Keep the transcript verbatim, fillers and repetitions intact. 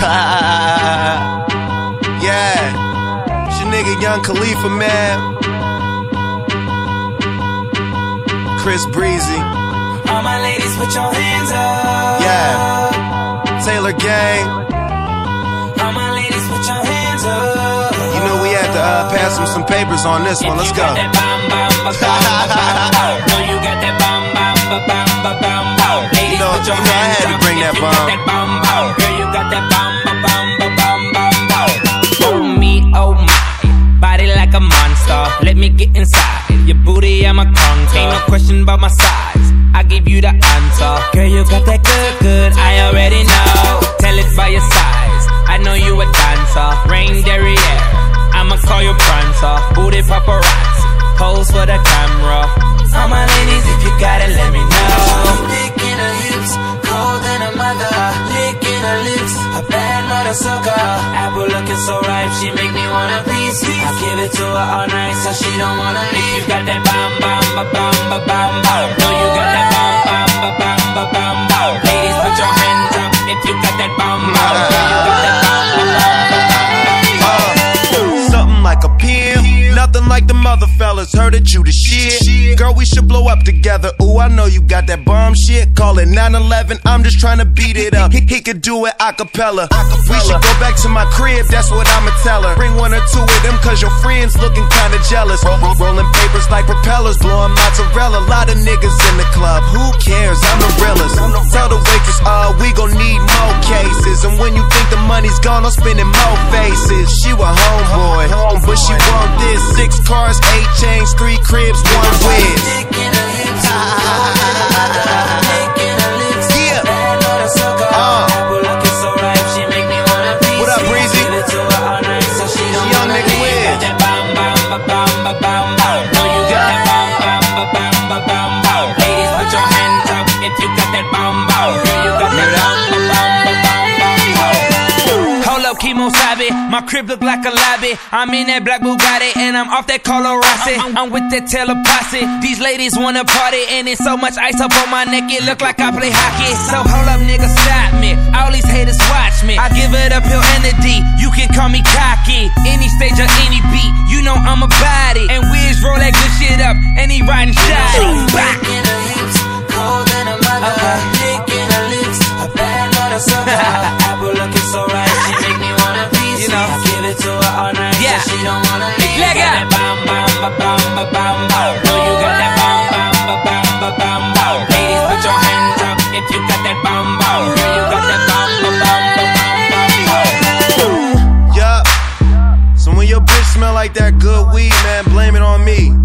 Yeah, it's your nigga Young Khalifa, man. Chris Breezy. All my ladies, put your hands up. Yeah, Taylor Gang. All my ladies, put your hands up. You know we had to uh, pass him some papers on this one. Let's go. Know you got that bomb, bomb, bomb, bomb, bomb. Ladies, You know, put your you know I hands had to up. bring that If you bomb. got that bomb, bomb. Girl, you got that bomb, bomb, bomb, bomb, bomb. Oh me, oh my, body like a monster. Let me get inside your booty, I'm a conquer. Ain't no question about my size, I give you the answer. Girl, you got that good, good, I already know. Tell it by your size, I know you a dancer. Rain derriere, I'ma call you prancer. Booty paparazzi, pose for the camera. All my ladies, if you got it, let me know. Licking her hips, cold than a mother. Licking her lips, a bad mother sucker. Apple looking so ripe, she make me wanna piece. I give it to her all night, so she don't wanna leave. You got that bomb, bomb, ba bomb, ba bomb, bomb. No, you got that bomb, bomb, ba bomb, ba bomb, bomb. Ladies, put your hands up if you got that bomb, bomb. No, you got that bomb, ba bomb, ba bomb, bomb. Something like a pimp, nothing like the mother fellas. Heard that you the shit. Girl, we should blow up together. Ooh, I know you got that bomb shit. Call it nine eleven, I'm just trying to beat it up. He, he could do it a cappella. We should go back to my crib, that's what I'ma tell her. Bring one or two of them, cause your friends looking kinda jealous. Roll, roll, rolling papers like propellers, blowing mozzarella. Lot of niggas in the club, who cares? I'm the realest. Tell the waitress, uh, we gon' need more cases. And when you think the money's gone, I'm spending more faces. She a homeboy, but she want this. Six cars, eight chains, three cribs, one whiz. Licking her hips, cold than a mother. Licking her lips, Yeah. bad mother sucker. Uh. Apple looking so ripe, she make me wanna piece. What up, Breezy? Give it to her all night, so she don't Young wanna nigga leave. Wiz. Got that bomb, bomb, ba bomb, ba bomb, bomb. No, you got that bomb, bomb, ba bomb, ba bomb, bomb. Ladies, put your hands up if you got that bomb, bomb. Girl, you got that bomb, ba bomb, ba bomb, bomb. Hold up, Kimo Sabe, my crib look like a lobby. I'm in that black Bugatti and I'm off that Carlo Rossi. I'm, I'm with that Taylor posse. These ladies wanna party and it's so much ice up on my neck, it look like I play hockey. So hold up, nigga, stop me. All these haters watch me. I give it a pill and a D. You can call me cocky. Any stage or any beat, you know I'm a body. And Wiz roll that good shit up and he riding shoddy. Licking her hips, cold than a mother. Licking her lips, a bad mother sucker. Apple looking so right, she make me wanna piece. You know, I give it to her all night, yeah. So she don't wanna leave. Got that bomb, bomb, ba bomb, ba bomb, bomb. No, you got that bomb, bomb, ba bomb, ba bomb, bomb. Ladies, put your hands up if you got that bomb, bomb. Girl, you got that bomb, ba bomb, ba bomb, bomb. Yup. So when your bitch smell like that good weed, man, blame it on me.